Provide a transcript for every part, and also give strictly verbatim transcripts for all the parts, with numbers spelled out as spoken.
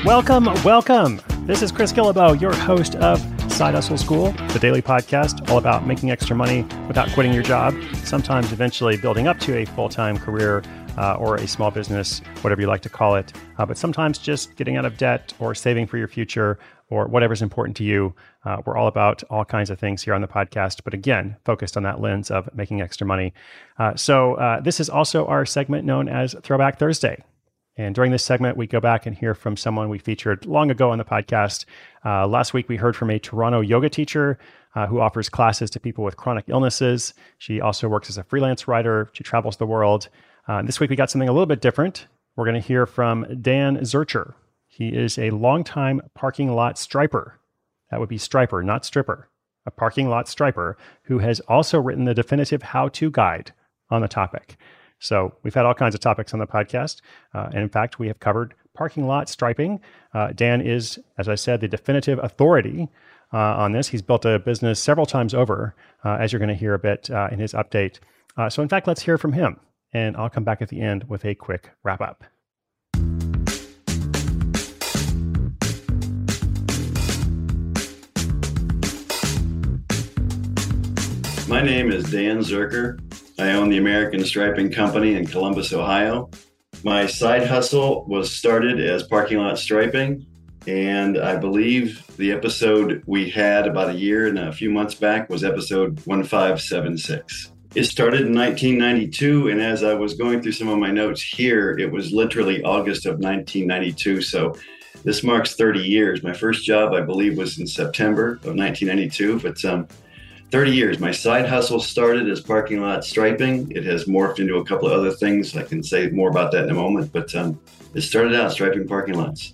Welcome, welcome. This is Chris Guillebeau, your host of Side Hustle School, the daily podcast all about making extra money without quitting your job, sometimes eventually building up to a full-time career uh, or a small business, whatever you like to call it, uh, but sometimes just getting out of debt or saving for your future or whatever's important to you. Uh, we're all about all kinds of things here on the podcast, but again, focused on that lens of making extra money. Uh, so uh, this is also our segment known as Throwback Thursday. And during this segment, we go back and hear from someone we featured long ago on the podcast. Uh, last week, we heard from a Toronto yoga teacher uh, who offers classes to people with chronic illnesses. She also works as a freelance writer. She travels the world. Uh, this week, we got something a little bit different. We're going to hear from Dan Zurcher. He is a longtime parking lot striper. That would be striper, not stripper. A parking lot striper who has also written the definitive how-to guide on the topic. So we've had all kinds of topics on the podcast. Uh, and in fact, we have covered parking lot striping. Uh, Dan is, as I said, the definitive authority uh, on this. He's built a business several times over, uh, as you're going to hear a bit uh, in his update. Uh, so in fact, let's hear from him. And I'll come back at the end with a quick wrap up. My name is Dan Zurcher. I own the American Striping Company in Columbus, Ohio. My side hustle was started as parking lot striping, and I believe the episode we had about a year and a few months back was episode one five seven six. It started in nineteen ninety-two, and as I was going through some of my notes here, it was literally August of nineteen ninety-two, so this marks thirty years. My first job, I believe, was in September of nineteen ninety-two, but um, thirty years. My side hustle started as parking lot striping. It has morphed into a couple of other things. I can say more about that in a moment, but um, it started out striping parking lots.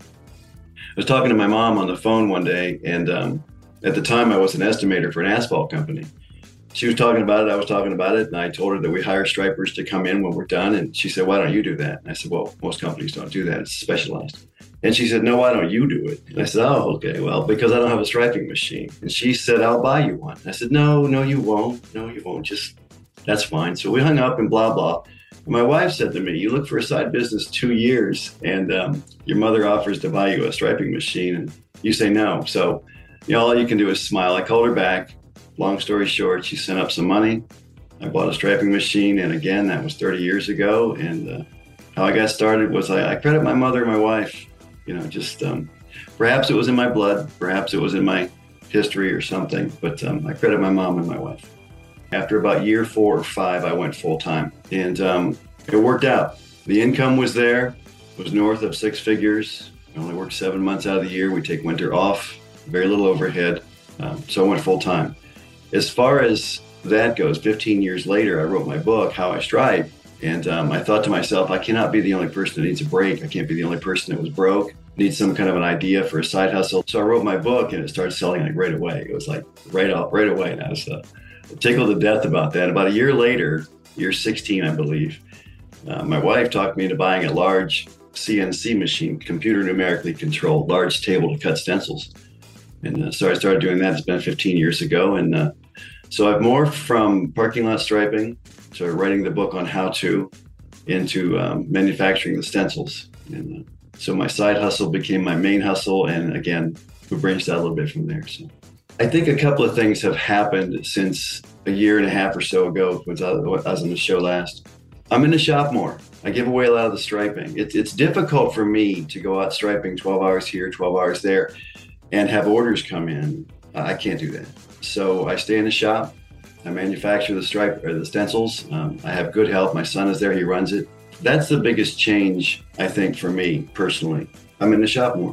I was talking to my mom on the phone one day, and um, at the time I was an estimator for an asphalt company. She was talking about it, I was talking about it, and I told her that we hire stripers to come in when we're done, and she said, "Why don't you do that?" And I said, "Well, most companies don't do that. It's specialized." And she said, "No, why don't you do it?" And I said, "Oh, okay, well, because I don't have a striping machine." And she said, "I'll buy you one." I said, "No, no, you won't. No, you won't. Just, that's fine." So we hung up and blah, blah. And my wife said to me, "You look for a side business two years and um, your mother offers to buy you a striping machine and you say no." So, you know, all you can do is smile. I called her back. Long story short, she sent up some money. I bought a striping machine. And again, that was thirty years ago. And uh, how I got started was I, I credit my mother and my wife. You know, just um, perhaps it was in my blood, perhaps it was in my history or something, but um, I credit my mom and my wife. After about year four or five, I went full time, and um, it worked out. The income was there, it was north of six figures. I only worked seven months out of the year. We take winter off, very little overhead, um, so I went full time. As far as that goes, fifteen years later, I wrote my book, How I Stripe. And um, I thought to myself, I cannot be the only person that needs a break. I can't be the only person that was broke, needs some kind of an idea for a side hustle. So I wrote my book and it started selling like right away. It was like right off, right away. And I was uh, tickled to death about that. About a year later, year sixteen, I believe, uh, my wife talked me into buying a large C N C machine, computer numerically controlled, large table to cut stencils. And uh, so I started doing that. It's been fifteen years ago. And uh, so I've morphed from parking lot striping to writing the book on how to into um, manufacturing the stencils. And uh, so my side hustle became my main hustle. And again, we branched out a little bit from there. So I think a couple of things have happened since a year and a half or so ago when I was on the show last. I'm in the shop more. I give away a lot of the striping. It's, it's difficult for me to go out striping twelve hours here, twelve hours there, and have orders come in. I can't do that. So I stay in the shop. I manufacture the stripe or the stencils. Um, I have good help. My son is there. He runs it. That's the biggest change, I think, for me personally. I'm in the shop more.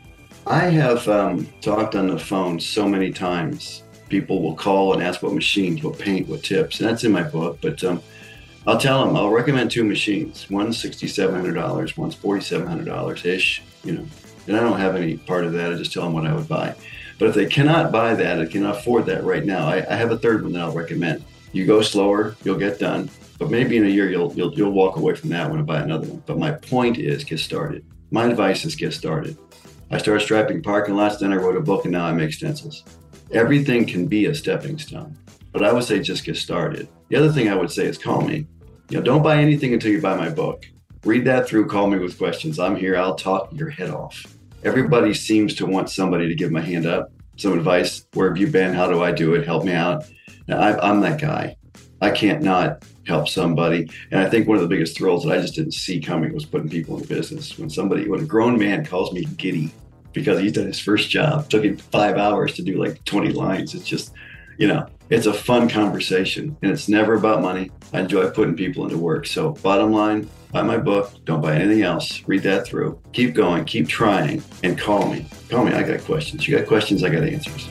I have um, talked on the phone so many times. People will call and ask what machines, what paint, what tips. And that's in my book. But um, I'll tell them, I'll recommend two machines. One's six thousand seven hundred dollars, one's four thousand seven hundred dollars-ish, you know. And I don't have any part of that. I just tell them what I would buy. But if they cannot buy that, or cannot afford that right now, I, I have a third one that I'll recommend. You go slower, you'll get done. But maybe in a year, you'll, you'll, you'll walk away from that one and buy another one. But my point is, get started. My advice is get started. I started striping parking lots, then I wrote a book, and now I make stencils. Everything can be a stepping stone. But I would say just get started. The other thing I would say is call me. You know, don't buy anything until you buy my book. Read that through, call me with questions. I'm here, I'll talk your head off. Everybody seems to want somebody to give them a hand up, some advice. Where have you been? How do I do it? Help me out. Now, I, I'm that guy. I can't not help somebody. And I think one of the biggest thrills that I just didn't see coming was putting people in business. When somebody, when a grown man calls me giddy because he's done his first job, it took him five hours to do like twenty lines. It's just, you know, it's a fun conversation, and it's never about money. I enjoy putting people into work. So bottom line, buy my book, don't buy anything else. Read that through. Keep going, keep trying, and call me. Call me, I got questions. You got questions, I got answers.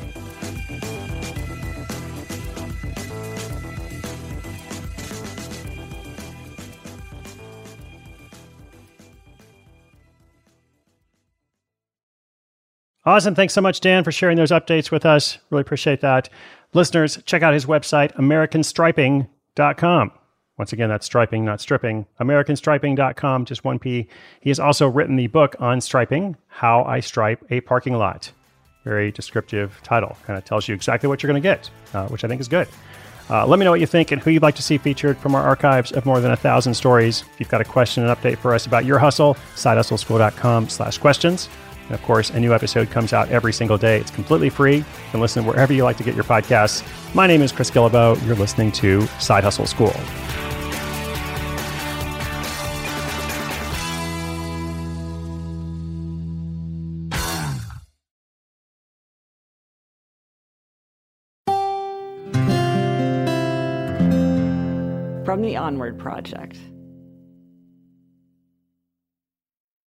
Awesome. Thanks so much, Dan, for sharing those updates with us. Really appreciate that. Listeners, check out his website, American Striping dot com. Once again, that's striping, not stripping. American Striping dot com, just one P. He has also written the book on striping, How I Stripe a Parking Lot. Very descriptive title. Kind of tells you exactly what you're going to get, uh, which I think is good. Uh, let me know what you think and who you'd like to see featured from our archives of more than a thousand stories. If you've got a question and update for us about your hustle, side hustle school dot com slash questions. And of course, a new episode comes out every single day. It's completely free. You can listen wherever you like to get your podcasts. My name is Chris Guillebeau. You're listening to Side Hustle School. From the Onward Project.